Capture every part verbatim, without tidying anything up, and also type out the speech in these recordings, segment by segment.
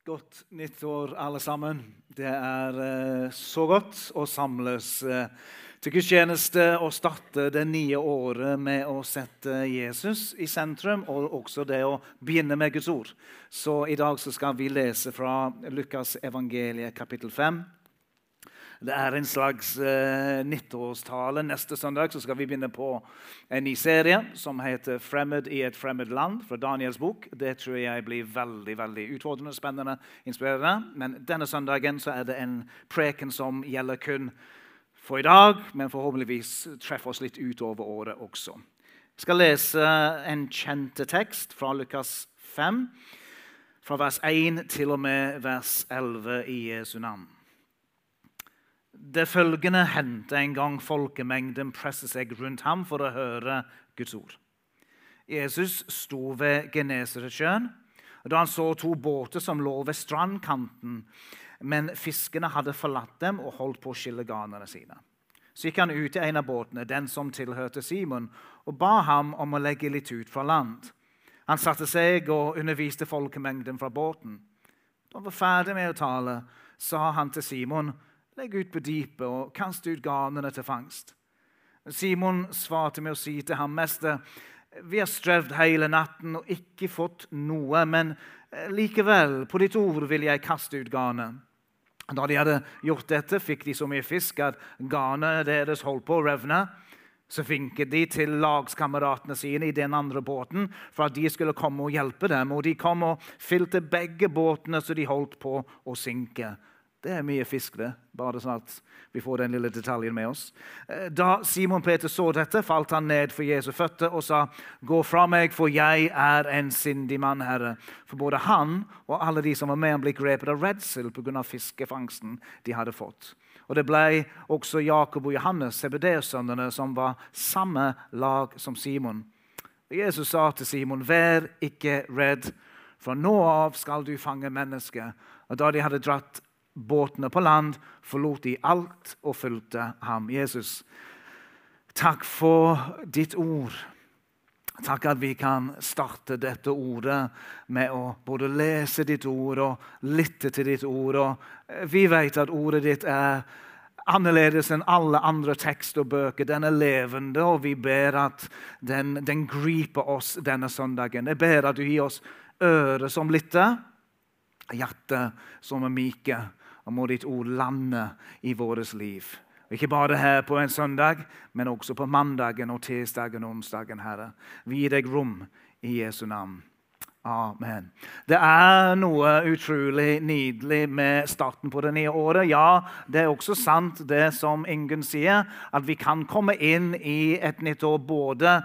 Godt nyttår alle sammen. Det er eh, så godt å samles eh, til gudstjeneste og starte det nye året med å sette Jesus i sentrum, og også det å begynne med Guds ord. Så i dag så skal vi lese fra Lukas evangeliet kapittel fem. Det er en slags eh, nyttårstale. Neste søndag så skal vi begynne på en ny serie som heter Fremmed i et fremmed land, fra Daniels bok. Det tror jeg blir veldig, veldig utfordrende, spennende, inspirerende. Men denne søndagen så er det en preken som gjelder kun for i dag, men forhåpentligvis treffer oss litt utover året også. Jeg skal lese en kjente tekst fra Lukas fem, fra vers én til og med vers elleve i Jesu navn. Det følgende hendte en gang folkemengden presset seg rundt ham for å høre Guds ord. Jesus sto ved Genesaretsjøen, og da han så to båter som lå ved strandkanten, men fiskene hadde forlatt dem og holdt på å skille garnene sine. Så gikk han ut i en av båtene, den som tilhørte Simon, og ba ham om å legge litt ut fra land. Han satte seg og underviste folkemengden fra båten. Da han var ferdig med å tale, sa han til Simon: «Legg ut på dypet og kast ut garnene til fangst.» Simon svarte med å si til ham: «Mester, vi har strevd hele natten og ikke fått noe, men likevel, på ditt ord vil jeg kaste ut garnet.» Da de hadde gjort dette, fikk de så mye fisk at garnet deres holdt på å revne. Så vinket de til lagskameratene sine i den andre båten for at de skulle komme og hjelpe dem, og de kom og fylte begge båtene så de holdt på å synke. Det er mye fisk det, bare sånn at vi får den lille detaljen med oss. Da Simon Peter så dette, falt han ned for Jesu føtter og sa: «Gå fra meg, for jeg er en syndig mann, Herre.» For både han og alle de som var med ham ble grepet av redsel på grunn av fiskefangsten de hadde fått. Og det ble også Jakob og Johannes, Zebedeus-sønnene, som var samme lag som Simon. Og Jesus sa til Simon: «Vær ikke redd, fra nå av skal du fange mennesker.» Og da de hadde dratt båtene på land, forlot de alt og fulgte ham. Jesus, takk for ditt ord. Takk at vi kan starte dette ordet med å både lese ditt ord og lytte til ditt ord. Og vi vet at ordet ditt er annerledes enn alle andre tekster og bøker. Den er levende, og vi ber at den, den griper oss denne søndagen. Jeg ber at du gir oss ører som lytter, hjerte som er myke, og må ditt ord lande i vårt liv. Og ikke bare her på en søndag, men også på mandagen og tirsdagen og onsdagen, Herre. Vi gir deg rom i Jesu navn. Amen. Det er noe utrolig nydelig med starten på det nye året. Ja, det er også sant det som Ingunn sier, at vi kan komme inn i et nytt år både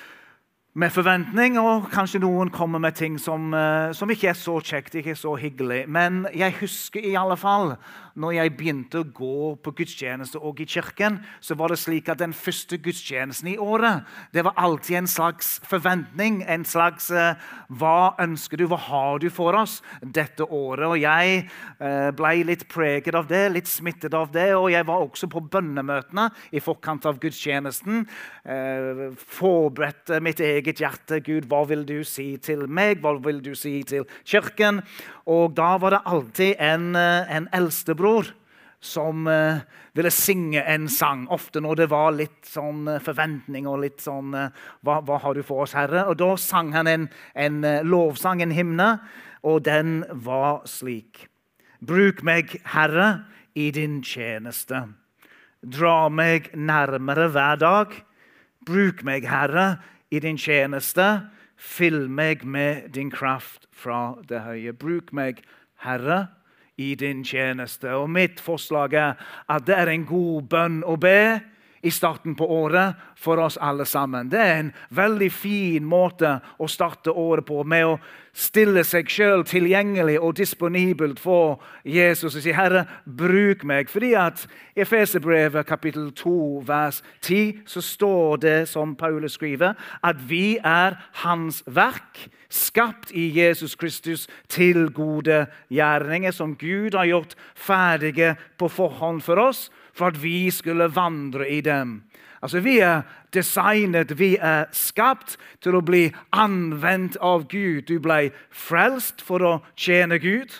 med forventning, og kanskje noen kommer med ting som, som ikke er så kjekt, ikke er så hyggelig. Men jeg husker i alle fall, når jeg begynte å gå på gudstjeneste og i kirken, så var det slik at den første gudstjenesten i året, det var alltid en slags forventning, en slags uh, hva ønsker du, hva har du for oss dette året? Og jeg uh, ble litt preget av det, litt smittet av det, og jeg var også på bønnemøtene i forkant av gudstjenesten, uh, forberedte mitt eget hjerte. Gud, hva vil du si til meg? Hva vil du si til kirken? Og da var det alltid en, en eldstebror som uh, ville synge en sang, ofte når det var litt sånn uh, forventning og litt sånn, uh, hva, hva har du for oss, Herre? Og da sang han en, en uh, lovsang, en hymne, og den var slik: «Bruk meg, Herre, i din tjeneste. Dra meg nærmere hver dag. Bruk meg, Herre, i din tjeneste. Fyll meg med din kraft fra det høye.» Bruk meg, Herre, i din tjeneste. Og mitt forslag er at det er en god bønn å be i starten på året for oss alle sammen. Det er en veldig fin måte å starte året på, med å stille seg selv tilgjengelig og disponibelt for Jesus og si: «Herre, bruk meg.» Fordi at i Efeserbrevet kapittel to vers ti så står det, som Paulus skriver, at vi er hans verk, skapt i Jesus Kristus til gode gjerninger som Gud har gjort ferdige på forhånd for oss, for at vi skulle vandre i dem. Altså, vi er designet, vi er skapt til å bli anvendt av Gud. Du ble frelst for å tjene Gud.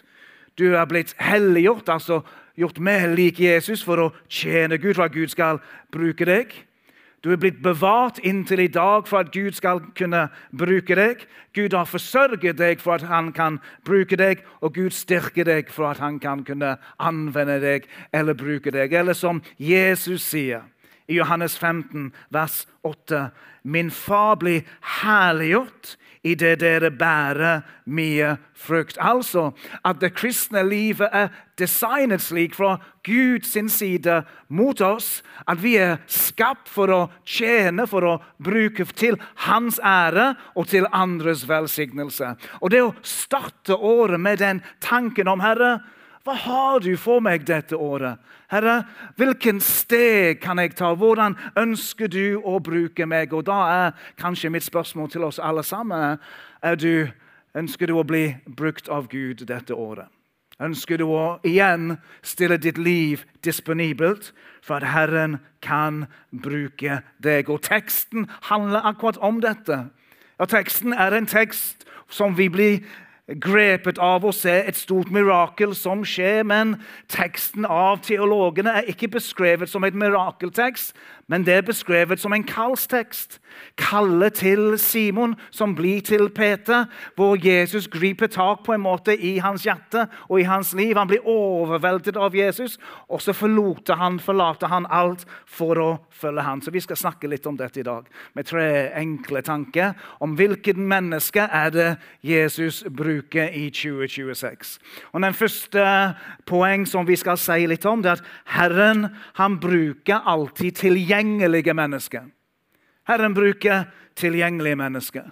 Du er blitt helliggjort, altså gjort mer lik Jesus for å tjene Gud, for at Gud skal bruke deg. Du er blitt bevart inntil i dag for at Gud skal kunne bruke deg. Gud har forsørget deg for at han kan bruke deg, og Gud styrker deg for at han kan kunne anvende deg eller bruke deg. Eller som Jesus sier i Johannes femten, vers åtte, «Min far blir herliggjort i det dere bærer mye frukt». Altså at det kristne livet er designet slik fra Guds side mot oss, at vi er skapt for å tjene, for å bruke til hans ære og til andres velsignelse. Og det å starte året med den tanken om, Herre, hva har du for meg dette året? Herre, hvilken steg kan jeg ta? Hvordan ønsker du å bruke meg? Og da er kanskje mitt spørsmål til oss alle sammen, er du, ønsker du å bli brukt av Gud dette året? Ønsker du å igjen stille ditt liv disponibelt for at Herren kan bruke deg? Og teksten handler akkurat om dette. Og teksten er en tekst som vi blir grepet av å se et stort mirakel som skjer, men teksten av teologene er ikke beskrevet som et mirakeltekst, men det er beskrevet som en kallstekst. Kallet til Simon som blir til Peter, hvor Jesus griper tak på en måte i hans hjerte og i hans liv. Han blir overveldet av Jesus, og så forlater han, forlater han alt for å følge han. Så vi skal snakke litt om dette i dag, med tre enkle tanker om hvilket menneske er det Jesus bruker i tjue tjueseks. Og den første poeng som vi skal si litt om, det er at Herren, han bruker alltid tilgjengelige mennesker. Herren bruker tilgjengelige mennesker.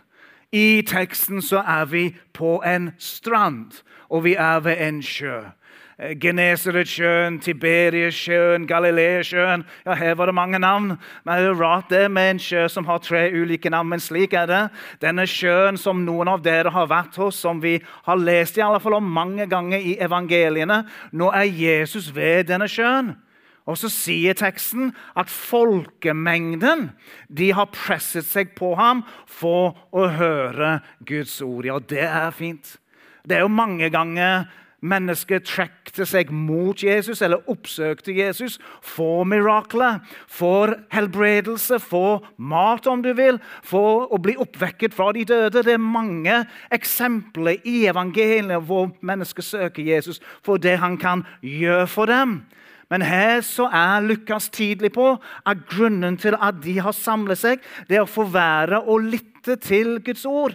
I teksten så er vi på en strand, og vi er ved en sjø. Genesaretsjøen, Tiberiasjøen, Galileasjøen. Ja, her var det mange navn. Men det er rart det med en sjø som har tre ulike navn, men slik er det. Denne sjøen som noen av dere har vært hos, som vi har lest i alle fall om mange ganger i evangeliene. Nå er Jesus ved denne sjøen. Og så sier teksten at folkemengden, de har presset seg på ham for å høre Guds ord. Ja, det er fint. Det er jo mange ganger mennesker trekkte seg mot Jesus, eller oppsøkte Jesus, for mirakler, for helbredelse, for mat om du vil, for å bli oppvekket fra de døde. Det er mange eksempler i evangeliet hvor mennesker søker Jesus for det han kan gjøre for dem. Men her så er Lukas tydelig på at grunnen til at de har samlet seg, det er å få være og lytte til Guds ord.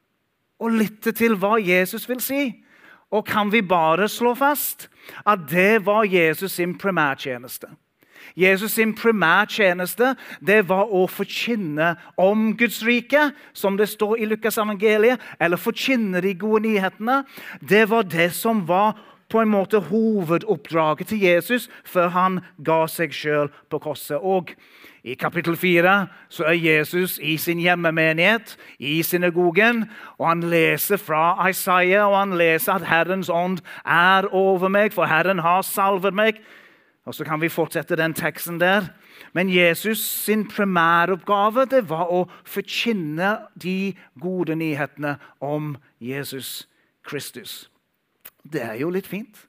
Og lytte til hva Jesus vil si. Og kan vi bare slå fast at det var Jesus sin primærtjeneste. Jesus sin primærtjeneste, det var å forkynne om Guds rike, som det står i Lukas evangeliet, eller forkynne de gode nyhetene. Det var det som var på en måte hovedoppdraget til Jesus før han ga seg selv på korset. Og i kapittel fire så er Jesus i sin hjemmemenighet, i synagogen, og han leser fra Isaiah, og han leser at Herrens ånd er over meg, for Herren har salvet meg. Og så kan vi fortsette den teksten der. Men Jesus sin primæroppgave, det var å forkynne de gode nyhetene om Jesus Kristus. Det er jo litt fint.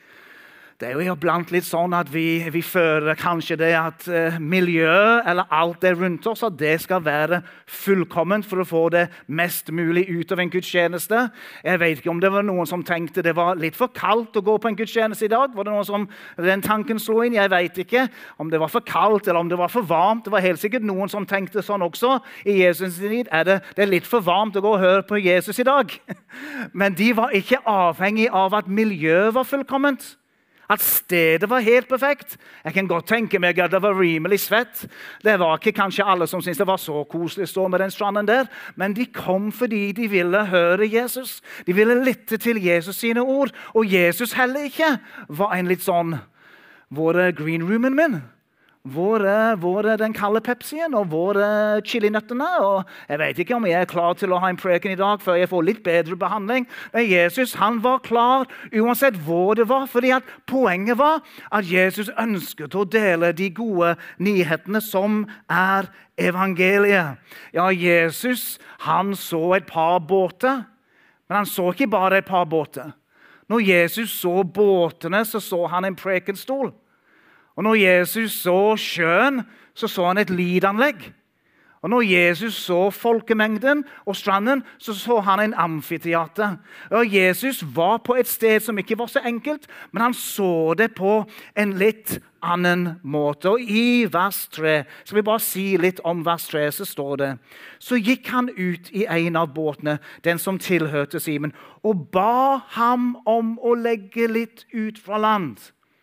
Det er jo blant litt sånn at vi, vi føler kanskje det at uh, miljøet eller alt det rundt oss, at det skal være fullkomment for å få det mest mulig ut av en gudstjeneste. Jeg vet ikke om det var noen som tenkte det var litt for kaldt å gå på en gudstjeneste i dag. Var det noen som den tanken slo inn? Jeg vet ikke om det var for kaldt eller om det var for varmt. Det var helt sikkert noen som tenkte sånn også. I Jesus' tid er det, det er litt for varmt å gå og høre på Jesus i dag. Men de var ikke avhengig av at miljøet var fullkomment. At stedet var helt perfekt. Jeg kan godt tenke meg at det var rimelig svett. Det var ikke kanskje alle som syntes det var så koselig å stå med den stranden der, men de kom fordi de ville høre Jesus. De ville lytte til Jesus sine ord, og Jesus heller ikke var en litt sånn, hvor er green roomen min? Hvor er, hvor er den kalde Pepsien, og hvor er chilinøttene? Og jeg vet ikke om jeg er klar til å ha en preken i dag før jeg får litt bedre behandling. Men Jesus, han var klar uansett hvor det var, fordi at poenget var at Jesus ønsket å dele de gode nyhetene som er evangeliet. Ja, Jesus, han så et par båter, men han så ikke bare et par båter. Når Jesus så båtene, så så han en prekenstol. Og når Jesus så sjøen, så så han et lydanlegg. Og når Jesus så folkemengden og stranden, så så han en amfiteater. Og Jesus var på et sted som ikke var så enkelt, men han så det på en litt annen måte. Og i vers tre, skal vi bare si litt om vers tre, så står det: Så gikk han ut i en av båtene, den som tilhørte Simon, og ba ham om å legge litt ut fra land.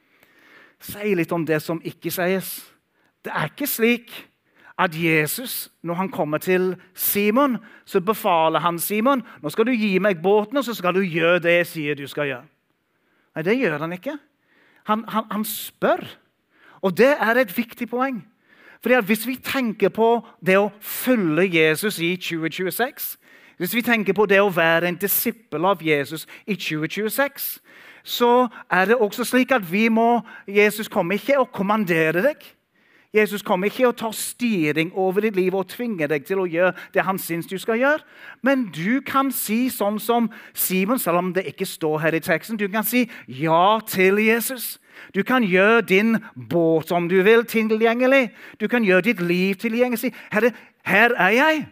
Si litt om det som ikke sies. Det er ikke slik at Jesus, når han kommer til Simon, så befaler han Simon: nå skal du gi meg båten, og så skal du gjøre det jeg sier du skal gjøre. Nei, det gjør han ikke. Han, han, han spør. Og det er et viktig poeng. Fordi at hvis vi tenker på det å følge Jesus i tjue tjueseks, hvis vi tenker på det å være en disippel av Jesus i tjue tjueseks, så er det også slik at vi må, Jesus kommer ikke og kommanderer deg. Jesus kommer ikke og tar styring over ditt liv og tvinger deg til å gjøre det han synes du skal gjøre. Men du kan si sånn som Simon, selv om det ikke står her i teksten, du kan si ja til Jesus. Du kan gjøre din båt om du vil tilgjengelig. Du kan gjøre ditt liv tilgjengelig. Si, Herre, her er jeg.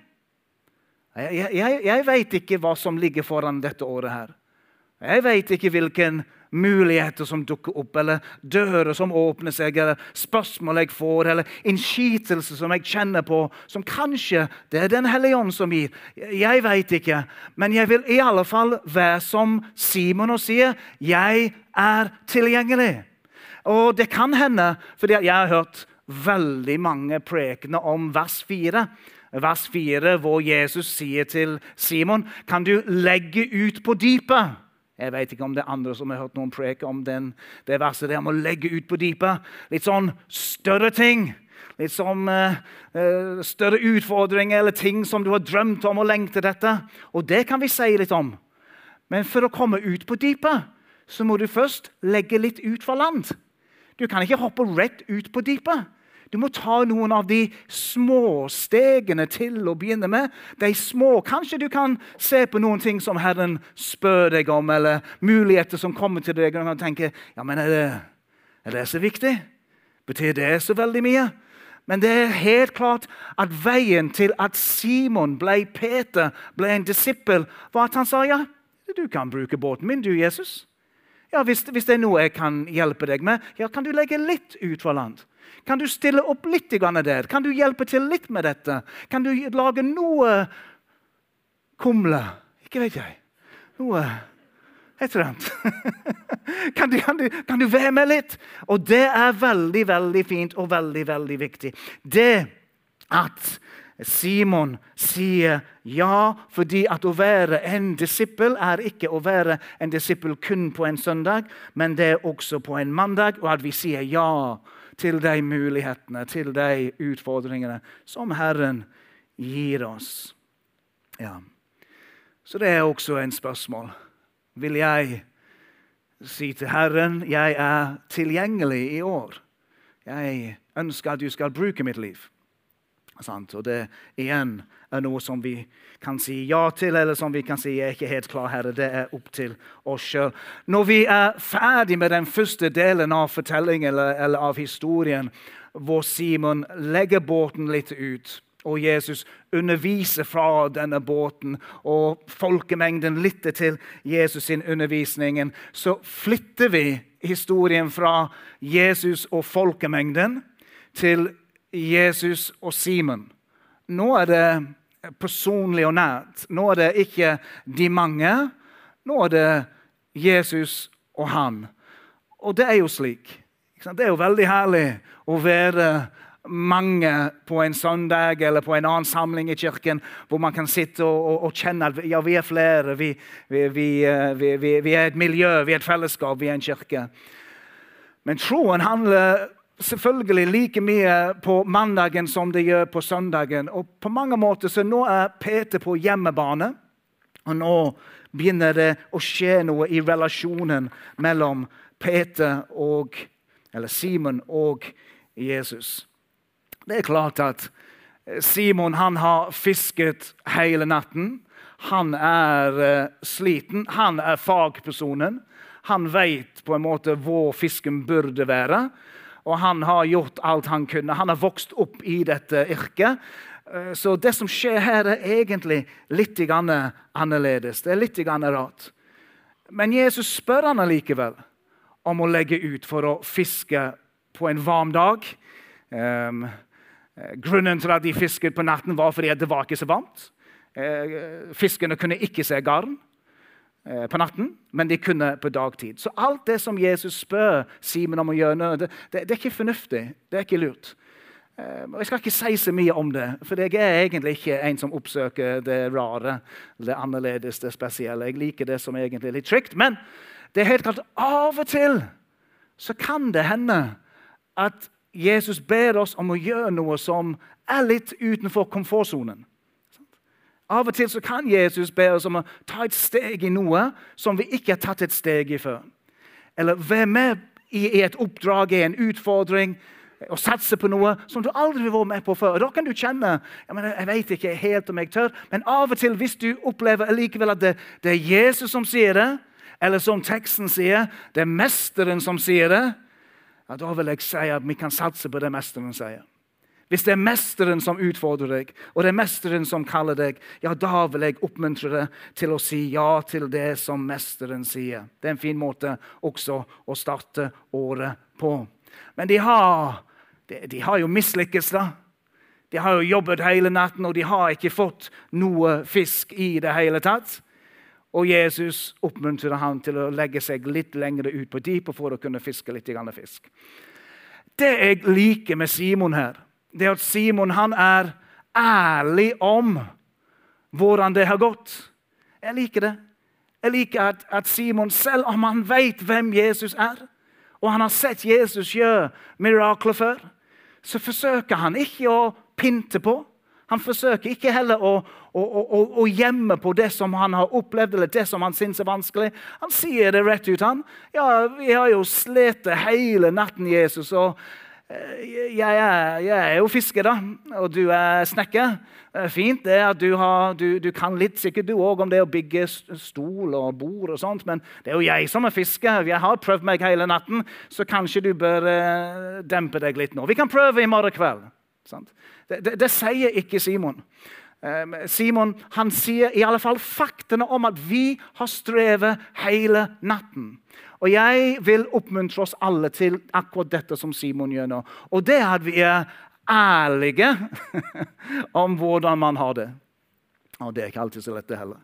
Jeg, jeg, jeg vet ikke hva som ligger foran dette året her. Jeg vet ikke hvilken muligheter som dukker opp, eller dører som åpner seg, eller spørsmål jeg får, eller innskytelse som jeg kjenner på, som kanskje det er den hellige ånd som gir. Jeg vet ikke, men jeg vil i alle fall være som Simon og sier, jeg er tilgjengelig. Og det kan hende, fordi jeg har hørt veldig mange prekener om vers fire. Vers fire, hvor Jesus sier til Simon, kan du legge ut på dypet? Jeg vet ikke om det er andre som har hørt noen preke om den, det verset der om å legge ut på dypet. Litt sånn større ting. Litt sånn uh, uh, større utfordringer eller ting som du har drømt om og lengtet etter. Og det kan vi si litt om. Men for å komme ut på dypet, så må du først legge litt ut fra land. Du kan ikke hoppe rett ut på dypet. Du må ta noen av de små stegene til å begynne med. De små, kanskje du kan se på noen ting som Herren spør deg om, eller muligheter som kommer til deg, og du kan tenke, ja, men er det, er det så viktig? Betyr det så veldig mye? Men det er helt klart at veien til at Simon ble Peter, ble en disippel, var at han sa, ja, du kan bruke båten min, du Jesus. Ja, hvis, hvis det er noe jeg kan hjelpe deg med, ja, kan du legge litt ut fra land? Kan du stille opp litt der? Kan du hjelpe til litt med dette? Kan du lage noe kumle? Ikke vet jeg. Noe et eller annet. kan, du, kan, du, kan du være med litt? Og det er veldig, veldig fint og veldig, veldig viktig. Det at Simon sier ja, fordi at å være en disippel er ikke å være en disippel kun på en søndag, men det er også på en mandag, og at vi sier ja til de mulighetene, til de utfordringene som Herren gir oss. Ja. Så det er også en spørsmål. Vil jeg si til Herren, jeg er tilgjengelig i år. Jeg ønsker at du skal bruke mitt liv. Og det igjen er noe som vi kan si ja til, eller som vi kan si jeg er ikke helt klar, Herre. Det er opp til oss selv. Når vi er ferdig med den første delen av fortellingen eller, eller av historien, hvor Simon legger båten litt ut, og Jesus underviser fra denne båten, og folkemengden lytter til Jesus sin undervisning, så flytter vi historien fra Jesus og folkemengden til Jesus og Simon. Nå er det personlig og nært. Nå er det ikke de mange. Nå er det Jesus og han. Og det er jo slik. Det er jo veldig herlig å være mange på en søndag eller på en annen samling i kirken, hvor man kan sitte og, og, og kjenne at ja, vi er flere, vi, vi, vi, vi, vi, vi er et miljø, vi er et fellesskap, vi er en kirke. Men troen handler selvfølgelig like mye på mandagen som det gjør på søndagen. Og på mange måter så nå er Peter på hjemmebane, og nå begynner det å skje noe i relasjonen mellom Peter og, eller Simon og Jesus. Det er klart at Simon han har fisket hele natten. Han er uh, sliten, han er fagpersonen. Han vet på en måte hvor fisken burde være. Og han har gjort alt han kunne. Han har vokst opp i dette yrket. Uh, så det som skjer her er egentlig litt grann annerledes. Det er litt grann rart. Men Jesus spør han allikevel om å legge ut for å fiske på en varm dag. Um, grunnen til at de fisket på natten var fordi det var ikke så varmt. Uh, fiskene kunne ikke se garn uh, på natten, men de kunne på dagtid. Så alt det som Jesus spør Simon om å gjøre, det, det, det er ikke fornuftig. Det er ikke lurt. Uh, jeg skal ikke si så mye om det, for jeg er egentlig ikke en som oppsøker det rare, det annerledes, det spesielle. Jeg liker det som egentlig er litt trygt, men det er helt klart av og til så kan det hende at Jesus ber oss om å gjøre noe som er litt utenfor komfortzonen. Av og til så kan Jesus be oss om å ta et steg i noe som vi ikke har tatt et steg i før. Eller være med i et oppdrag, i en utfordring, og satse på noe som du aldri vil være med på før. Og da kan du kjenne, jeg, mener, jeg vet ikke helt om jeg tør, men av og til hvis du opplever likevel at det, det er Jesus som sier det, eller som teksten sier, det er mesteren som sier det, ja, da vil jeg si at vi kan satse på det mesteren sier. Hvis det er mesteren som utfordrer deg, og det er mesteren som kaller deg, ja, da vil jeg oppmuntre deg til å si ja til det som mesteren sier. Det er en fin måte også å starte året på. Men de har, de, de har jo mislykkes da. De har jo jobbet hele natten, og de har ikke fått noe fisk i det hele tatt. Og Jesus oppmuntrer han til å legge seg litt lengre ut på dypet for å kunne fiske litt grann fisk. Det jeg liker med Simon her, det er at Simon han er ærlig om hvordan det har gått. Jeg liker det. Jeg liker at, at Simon, selv om han vet hvem Jesus er, og han har sett Jesus gjøre mirakler før, så forsøker han ikke å pynte på. Han forsøker ikke heller å, å, å, å gjemme på det som han har opplevd, eller det som han synes er vanskelig. Han sier det rett ut. Han, ja, vi har jo slet hele natten, Jesus, og jeg er, jeg er jo fisker da, og du er snekker. Fint det at du, har, du, du kan litt sikkert du også om det å bygge stol og bord og sånt, men det er jo jeg som er fisker. Jeg har prøvd meg hele natten, så kanskje du bør uh, dempe deg litt nå. Vi kan prøve i morgen kveld. Sant? Det, det, det sier ikke Simon. Um, Simon han sier i alle fall faktene om at vi har strevet hele natten. Og jeg vil oppmuntre oss alle til akkurat dette som Simon gjør nå. Og det er at vi er ærlige om hvordan man har det. Og det er ikke alltid så lett det heller.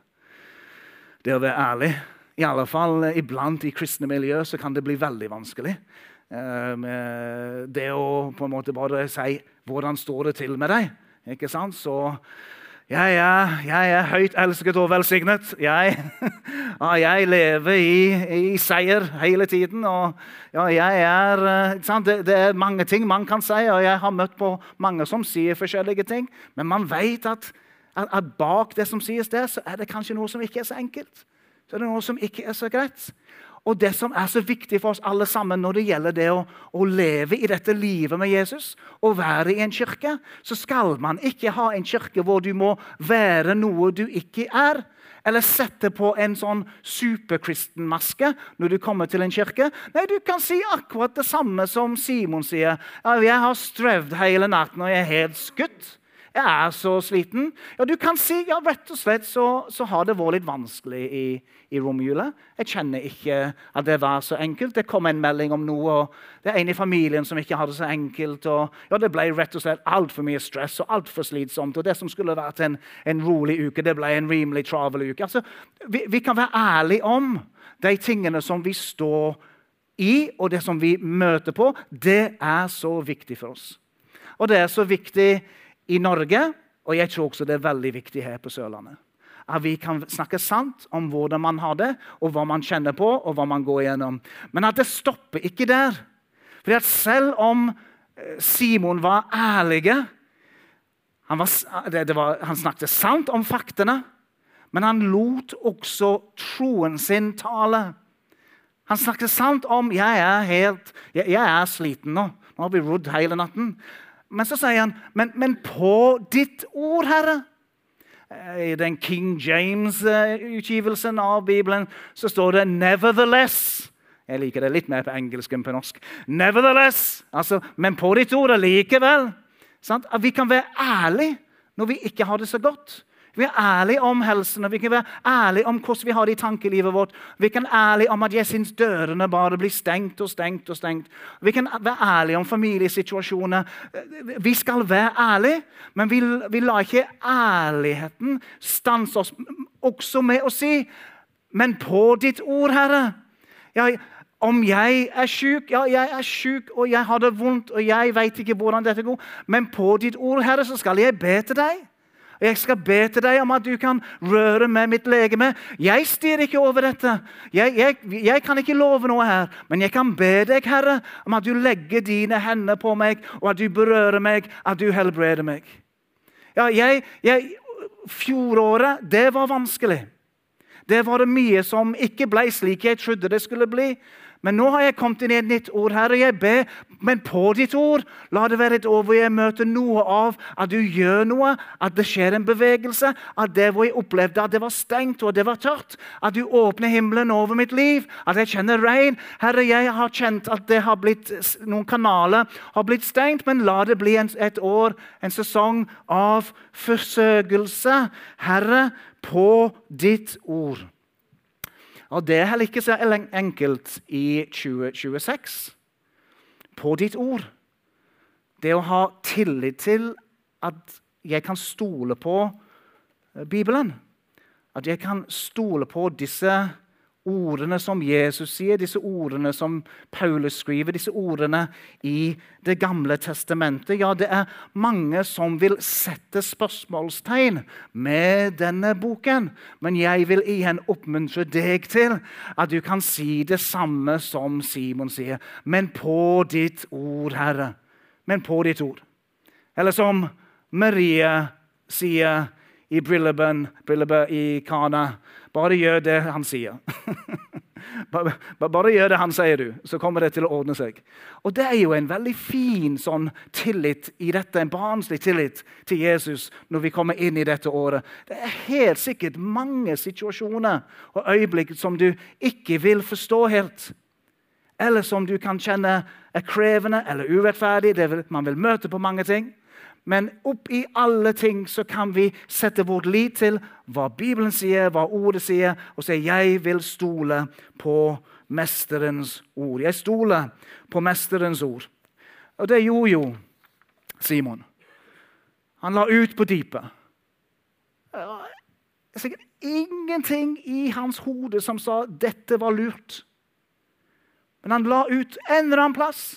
Det å være ærlig, i alle fall iblant i kristne miljøer, så kan det bli veldig vanskelig. Um, det å på en måte bare si hvordan står det til med deg, ikke sant? Så jeg er, jeg er høyt elsket og velsignet. Jeg, ja, jeg lever i, i seier hele tiden. Og ja, jeg er, ikke sant? Det, det er mange ting man kan si, og jeg har møtt på mange som sier forskjellige ting. Men man vet at, at, at bak det som sies der, så er det kanskje noe som ikke er så enkelt. Så er det noe som ikke er så greit. Og det som er så viktig for oss alle sammen når det gjelder det å, å leve i dette livet med Jesus, og være i en kirke, så skal man ikke ha en kirke hvor du må være noe du ikke er, eller sette på en sånn superkristenmaske når du kommer til en kirke. Nei, du kan si akkurat det samme som Simon sier. Ja, jeg har strevd hele natten, og jeg er helt skutt. Jeg er så sliten. Ja, du kan si, ja, rett og slett så, så har det vært litt vanskelig i, i romjula. Jeg kjenner ikke at det var så enkelt. Det kom en melding om noe, og det er en i familien som ikke hadde det så enkelt. Og, ja, det ble rett og slett alt for mye stress og alt for slitsomt. Og det som skulle vært en, en rolig uke, det ble en rimelig travel uke. Altså, vi, vi kan være ærlige om de tingene som vi står i, og det som vi møter på. Det er så viktig for oss. Og det er så viktig i Norge, og jeg tror også det er veldig viktig her på Sørlandet. At vi kan snakke sant om hvordan man har det, og hva man kjenner på, og hva man går igjennom. Men at det stopper ikke der. For at selv om Simon var ærlige, han, var, det, det var, han snakket sant om faktene, men han lot også troen sin tale. Han snakket sant om, jeg er helt, jeg, jeg er sliten nå. Nå har vi rodd hele natten. Men så sier han, men, men på ditt ord, Herre. I den King James-utgivelsen av Bibelen så står det «nevertheless». Jeg liker det litt mer på engelsk enn på norsk. «Nevertheless», altså, men på ditt ord likevel. Sant? At vi kan være ærlige når vi ikke har det så godt. Vi er ærlige om helsen, og vi kan være ærlige om hvordan vi har det i tankelivet vårt. Vi kan være ærlige om at jeg synes dørene bare blir stengt og stengt og stengt. Vi kan være ærlige om familiesituasjoner. Vi skal være ærlige, men vi, vi lar ikke ærligheten stanse oss også med å si, men på ditt ord, Herre. Ja, om jeg er syk, ja, jeg er syk, og jeg har det vondt, og jeg vet ikke hvordan dette går, men på ditt ord, Herre, så skal jeg be til deg. Jeg skal be til deg om at du kan røre med mitt legeme. Jeg styrer ikke over dette. Jeg, jeg, jeg kan ikke love noe her, men jeg kan be deg, Herre, om at du legger dine hender på meg, og at du berører meg, at du helbreder meg. Ja, jeg, jeg, fjoråret, det var vanskelig. Det var det mye som ikke ble slik jeg trodde det skulle bli. Men nå har jeg kommet inn i et nytt ord, Herre. Jeg ber, men på ditt ord, la det være et ord hvor jeg møter noe av at du gjør noe, at det skjer en bevegelse, at det hvor jeg opplevde at det var stengt og det var tørt, at du åpner himmelen over mitt liv, at jeg kjenner regn. Herre, jeg har kjent at det har blitt, noen kanaler har blitt stengt, men la det bli en, et år, en sesong av forsøgelse. Herre, på ditt ord. Og det er heller ikke så enkelt i tjue tjueseks. På ditt ord. Det å ha tillit til at jeg kan stole på Bibelen. At jeg kan stole på disse ordene som Jesus sier, disse ordene som Paulus skriver, disse ordene i det gamle testamentet. Ja, det er mange som vil sette spørsmålstegn med denne boken. Men jeg vil igjen oppmuntre deg til at du kan si det samme som Simon sier. Men på ditt ord, Herre. Men på ditt ord. Eller som Maria sier i bryllupet, bryllupet i Kana. Bare gjør det han sier. bare, bare gjør det han sier du, så kommer det til å ordne seg. Og det er jo en veldig fin sånn tillit i dette, en barnslig tillit til Jesus når vi kommer inn i dette året. Det er helt sikkert mange situasjoner og øyeblikk som du ikke vil forstå helt. Eller som du kan kjenne er krevende eller urettferdig. Det vil, man vil møte på mange ting. Men opp i alle ting så kan vi sette vårt lit til hva Bibelen sier, hva ordet sier, og si jeg vil stole på mesterens ord. Jeg stoler på mesterens ord. Og det gjorde jo Simon. Han la ut på dypet. Det er sikkert ingenting i hans hode som sa dette var lurt. Men han la ut en eller annen plass.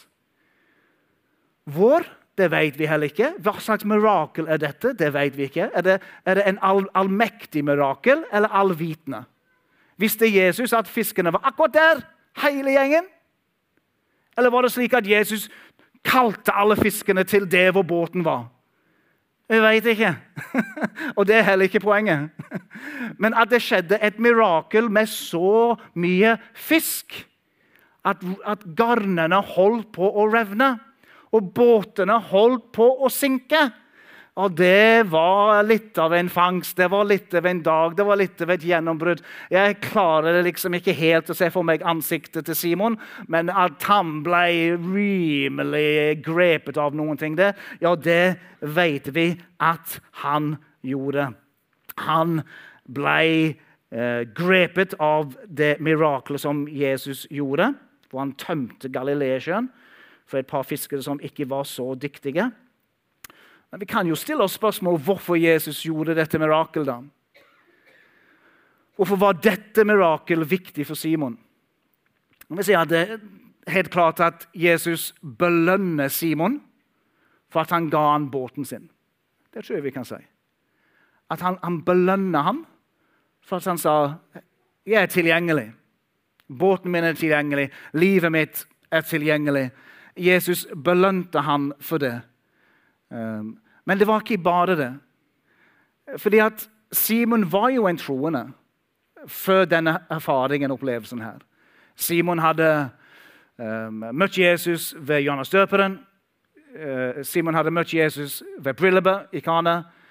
Hvor? Det vet vi heller ikke. Hva slags mirakel er dette? Det vet vi ikke. Er det, er det en all, allmektig mirakel eller allvitende? Visste Jesus at fiskene var akkurat der, hele gjengen? Eller var det slik at Jesus kalte alle fiskene til det hvor båten var? Vi vet ikke. Og det er heller ikke poenget. Men at det skjedde et mirakel med så mye fisk, at, at garnene holdt på å revne, og båtene holdt på å synke. Og det var litt av en fangst, det var litt av en dag, det var litt av et gjennombrudd. Jeg klarer det liksom ikke helt å se for meg ansiktet til Simon, men at han ble rimelig grepet av noen ting der, ja, det vet vi at han gjorde. Han ble eh, grepet av det mirakelet som Jesus gjorde, hvor han tømte Galileasjøen for et par fiskere som ikke var så dyktige. Men vi kan jo stille oss spørsmål hvorfor Jesus gjorde dette mirakel da. Hvorfor var dette mirakel viktig for Simon? Vi sier at det er helt klart at Jesus belønner Simon for at han ga han båten sin. Det tror jeg vi kan si. At han, han belønner ham for at han sa, jeg er tilgjengelig. Båten min er tilgjengelig. Livet mitt er tilgjengelig. Jesus belønte han for det. Um, men det var ikke bare det. Fordi at Simon var jo en troende før denne erfaringen, opplevelsen her. Simon hadde um, møtt Jesus ved Johannes døperen. Uh, Simon hadde møtt Jesus ved bryllupet i Kana.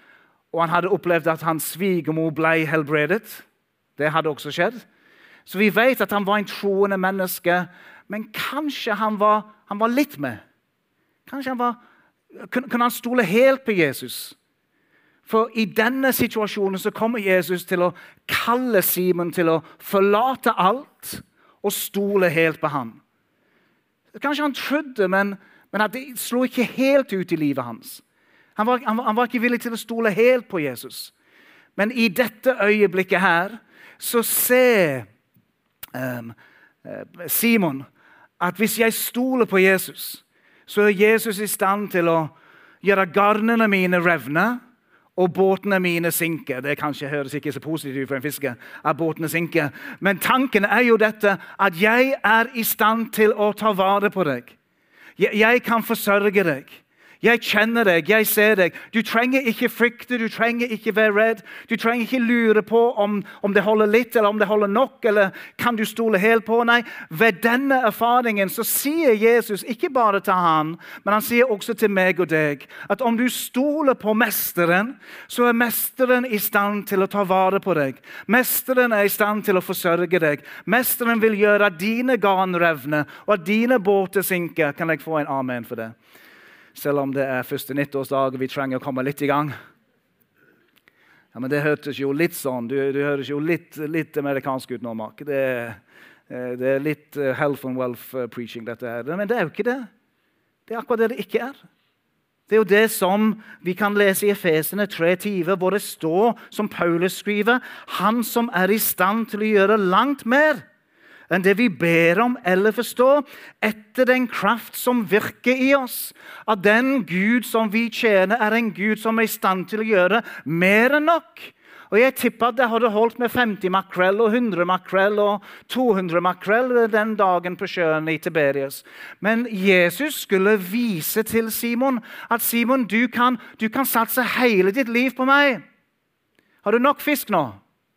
Og han hadde opplevd at hans svigermor ble helbredet. Det hadde også skjedd. Så vi vet at han var en troende menneske, men kanskje han var, han var litt med. Kanskje han var, kunne, kunne han stole helt på Jesus? For i denne situasjonen så kommer Jesus til å kalle Simon til å forlate alt og stole helt på han. Kanskje han trodde, men, men at det slo ikke helt ut i livet hans. Han var, han, han var ikke villig til å stole helt på Jesus. Men i dette øyeblikket her, så ser um, Simon at hvis jeg stoler på Jesus, så er Jesus i stand til å gjøre garnene mine revne, og båtene mine synker. Det kanskje høres ikke så positivt ut for en fisker, at båtene synker. Men tanken er jo dette, at jeg er i stand til å ta vare på deg. Jeg, jeg kan forsørge deg. Jeg kjenner deg, jeg ser deg. Du trenger ikke frykte, du trenger ikke være redd. Du trenger ikke lure på om, om det holder litt, eller om det holder nok, eller kan du stole helt på? Nei, ved denne erfaringen så sier Jesus, ikke bare til han, men han sier også til meg og deg, at om du stoler på mesteren, så er mesteren i stand til å ta vare på deg. Mesteren er i stand til å forsørge deg. Mesteren vil gjøre at dine garn revner, og at dine båter synker. Kan jeg få en amen for det? Selv om det er første nyttårsdag, og vi trenger å komme litt i gang. Ja, men det hørtes jo litt sånn. Du, du høres jo litt, litt amerikansk ut nå, Mark. Det, det er litt health and wealth preaching, dette her. Men det er jo ikke det. Det er akkurat det det ikke er. Det er jo det som vi kan lese i Efesene tre tyve, hvor det står, som Paulus skriver, han som er i stand til å gjøre langt mer enn det vi ber om eller forstår, etter den kraft som virker i oss. At den Gud som vi tjener er en Gud som er i stand til å gjøre mer enn nok. Og jeg tipper at det hadde holdt med femti makrell og hundre makrell og to hundre makrell den dagen på sjøen i Tiberias. Men Jesus skulle vise til Simon at Simon, du kan, du kan satse hele ditt liv på meg. Har du nok fisk nå?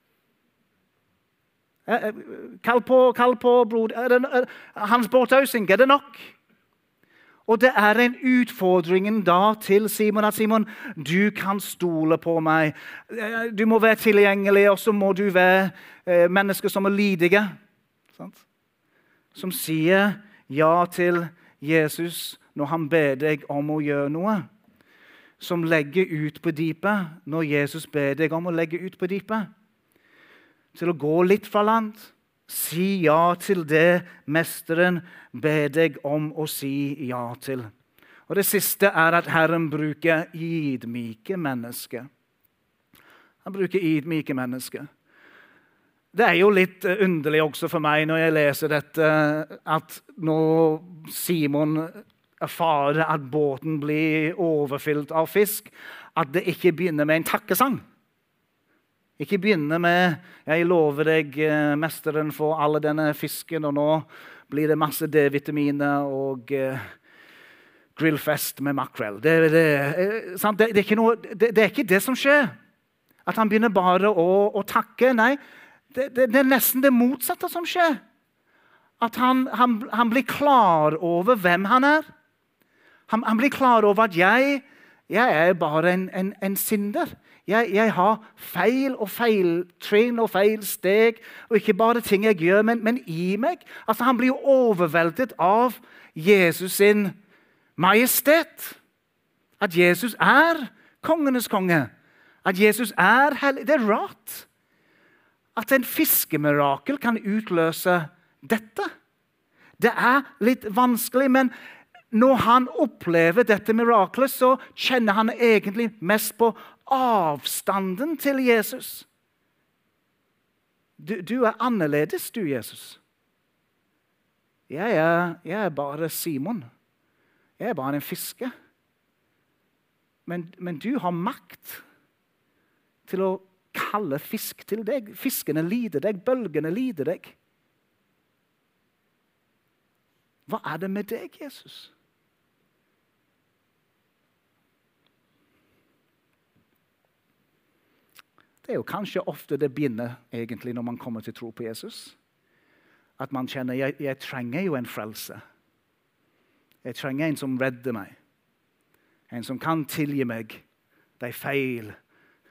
Kall på, kall på bror. Er det, er, hans båt synker, er det nok? Og det er en utfordring da til Simon, at Simon, du kan stole på meg. Du må være tilgjengelig, og så må du være eh, mennesker som er lydige. Sant? Som sier ja til Jesus når han ber deg om å gjøre noe. Som legger ut på dypet når Jesus ber deg om å legge ut på dypet. Til å gå litt fra land. Si ja til det mesteren ber deg om å si ja til. Og det siste er at Herren bruker ydmyke mennesker. Han bruker ydmyke mennesker. Det er jo litt underlig også for meg når jeg leser dette, at når Simon erfarer at båten blir overfylt av fisk, at det ikke begynner med en takkesang. Ikke begynne med, jeg lover deg, mesteren for alle denne fisken, og nå blir det masse D-vitaminer og uh, grillfest med makrell. Det, det, det, det, er ikke noe, det, det er ikke det som skjer. At han begynner bare å, å takke. Nei, det, det, det er nesten det motsatte som skjer. At han, han, han blir klar over hvem han er. Han, han blir klar over at jeg, jeg er bare en, en, en synder. Jeg, jeg har feil og feiltrinn og feil steg, og ikke bare ting jeg gjør, men, men i meg. Altså, han blir jo overveldet av Jesus sin majestet. At Jesus er kongenes konge. At Jesus er hellig. Det er rart at en fiskemirakel kan utløse dette. Det er litt vanskelig, men når han opplever dette miraklet, så kjenner han egentlig mest på avstanden til Jesus. Du, du er annerledes, du, Jesus. Jeg er, jeg er bare Simon. Jeg er bare en fisker. Men, men du har makt til å kalle fisk til deg. Fiskene lider deg, bølgene lider deg. Hva er det med deg, Jesus? Det er jo kanskje ofte det begynner egentlig når man kommer til tro på Jesus. At man kjenner, jeg, jeg trenger jo en frelse. Jeg trenger en som redder meg. En som kan tilgi meg de feil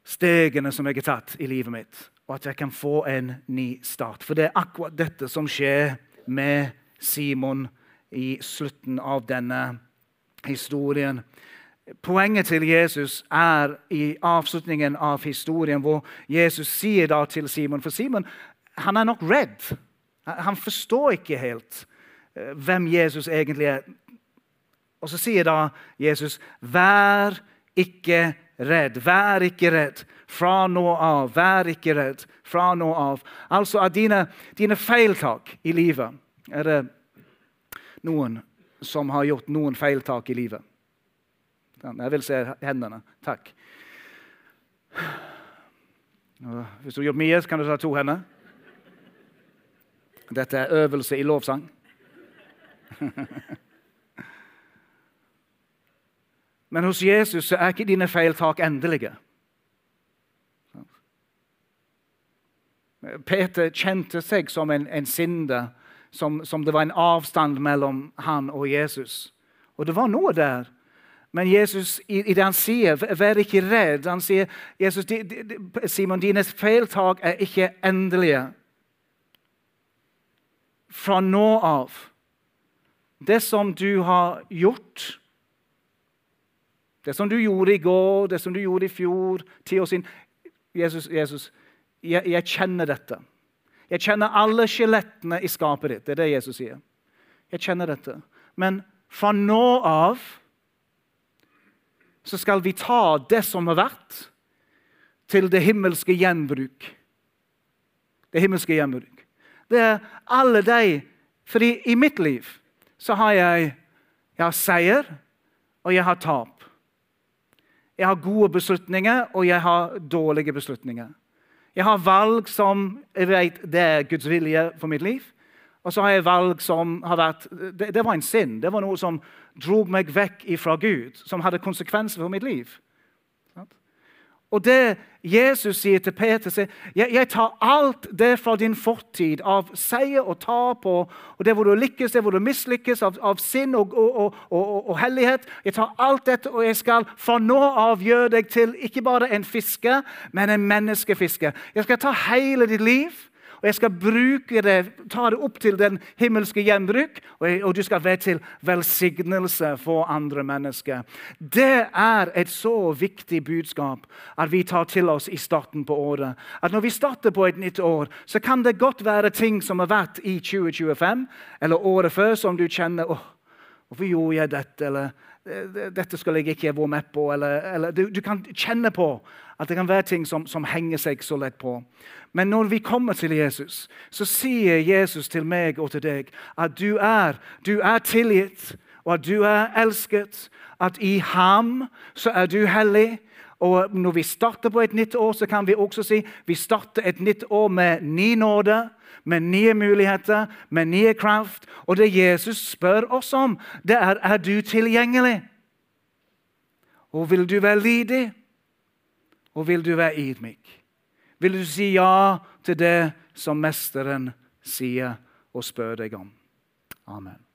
stegene som jeg har tatt i livet mitt, og at jeg kan få en ny start. For det er akkurat dette som skjer med Simon i slutten av denne historien. Poenget til Jesus er i avslutningen av historien, hvor Jesus sier da til Simon, for Simon, han er nok redd. Han forstår ikke helt hvem Jesus egentlig er. Og så sier da Jesus, vær ikke redd, vær ikke redd, fra nå av, vær ikke redd, fra nå av. Altså at dine, dine feiltak i livet, er det noen som har gjort noen feiltak i livet? Jeg vil se hendene. Takk. Hvis du har gjort mye, så kan du ta to hender. Dette er øvelse i lovsang. Men hos Jesus så er ikke dine feiltak endelige. Peter kjente seg som en, en synder, som, som det var en avstand mellom han og Jesus. Og det var noe der. Men Jesus, i, i det han sier, vær ikke redd. Han sier, Jesus, di, di, Simon, dine feiltak er ikke endelige. Fra nå av, det som du har gjort, det som du gjorde i går, det som du gjorde i fjor, ti år siden, Jesus, Jesus, jeg, jeg kjenner dette. Jeg kjenner alle skjelettene i skapet ditt. Det er det Jesus sier. Jeg kjenner dette. Men fra nå av, så skal vi ta det som har vært, til det himmelske gjenbruk. Det himmelske gjenbruk. Det er alle de, fordi i mitt liv så har jeg, jeg har seier, og jeg har tap. Jeg har gode beslutninger, og jeg har dårlige beslutninger. Jeg har valg som jeg vet det er Guds vilje for mitt liv, og så har jeg valg som har vært, det, det var en synd, det var noe som drog meg vekk fra Gud, som hadde konsekvenser for mitt liv. Og det Jesus sier til Peter, sier, jeg, jeg tar alt det fra din fortid, av seier og tap, og, og det hvor du lykkes, det hvor du mislykkes, av, av synd og, og, og, og, og hellighet. Jeg tar alt dette, og jeg skal fra nå av gjøre deg til ikke bare en fisker, men en menneskefisker. Jeg skal ta hele ditt liv, og jeg skal bruke det, ta det opp til den himmelske gjenbruk, og, jeg, og du skal være til velsignelse for andre mennesker. Det er et så viktig budskap at vi tar til oss i starten på året. At når vi starter på et nytt år, så kan det godt være ting som har vært i tjue tjuefem, eller året før, som du kjenner, åh, hvorfor gjorde jeg dette, eller dette skal jeg ikke være med på, eller, eller du, du kan kjenne på at det kan være ting som, som henger seg så lett på. Men når vi kommer til Jesus, så sier Jesus til meg og til deg at du er, du er tilgitt, og at du er elsket, at i ham så er du hellig. Og når vi starter på et nytt år, så kan vi også si vi starter et nytt år med ny nåde, med nye muligheter, med nye kraft. Og det Jesus spør oss om, det er, er du tilgjengelig? Og vil du være lydig? Og vil du være ydmyk? Vil du si ja til det som mesteren sier og spør deg om? Amen.